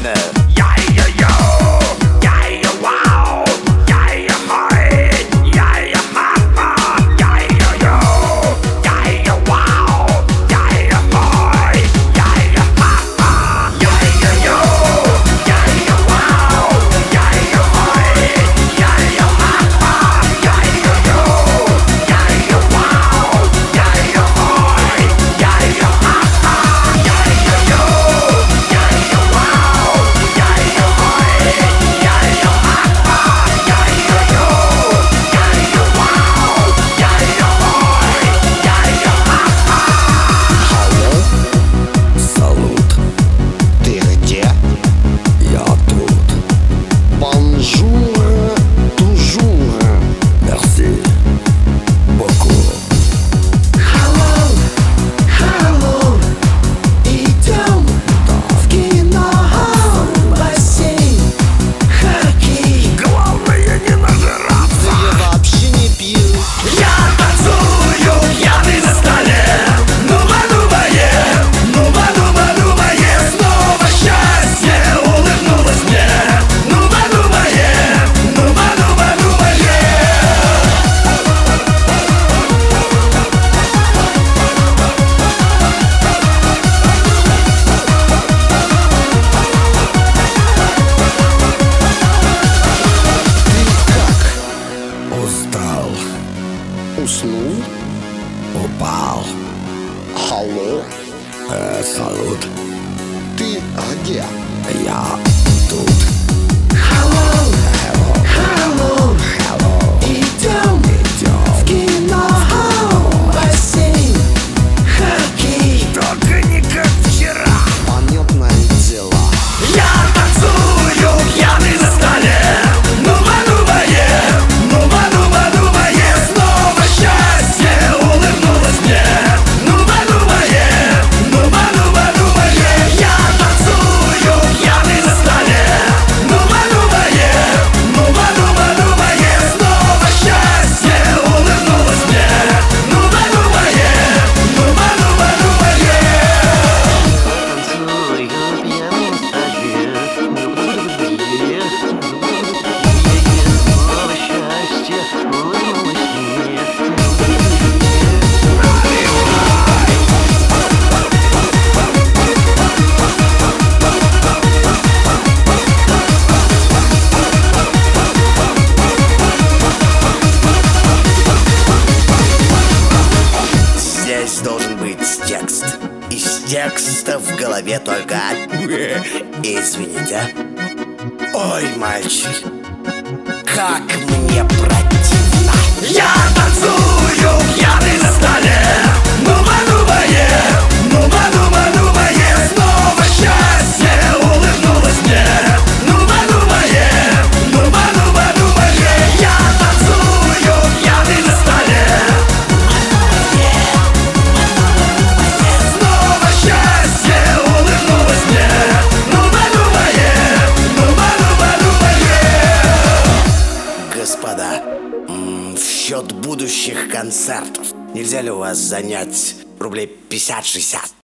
надо. Уснул? Упал. Алло? Салют. Ты где? Я тут. Hello, hello, Hello. идем Идем. в кино, бассейн, хоккей. Только не как вчера. Понятное дело. Я танцую, пьяный на столе. Снова счастье улыбнулось мне. Я танцую, пьяный на столе. Снова счастье улыбнулось мне. Здесь должен быть текст. Из текста в голове только извините. Ой, мальчик, как мне противно. Я танцую, пьяный на столе. Снова счастье улыбнулось мне. Я танцую, пьяный на столе. Снова счастье улыбнулось мне. Господа, в счет будущих концертов нельзя ли у вас занять рублей 50-60?